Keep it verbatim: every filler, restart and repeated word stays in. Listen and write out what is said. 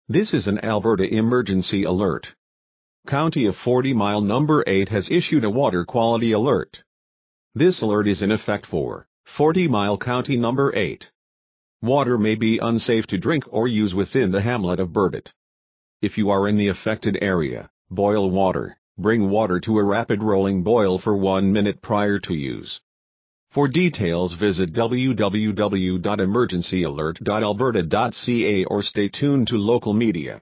This is an Alberta emergency alert. County of Forty Mile Number eight has issued a water quality alert. This alert is in effect for Forty Mile County Number eight. Water may be unsafe to drink or use within the hamlet of Burdett. If you are in the affected area, boil water. Bring water to a rapid rolling boil for one minute prior to use. For details visit w w w dot emergency alert dot alberta dot c a or stay tuned to local media.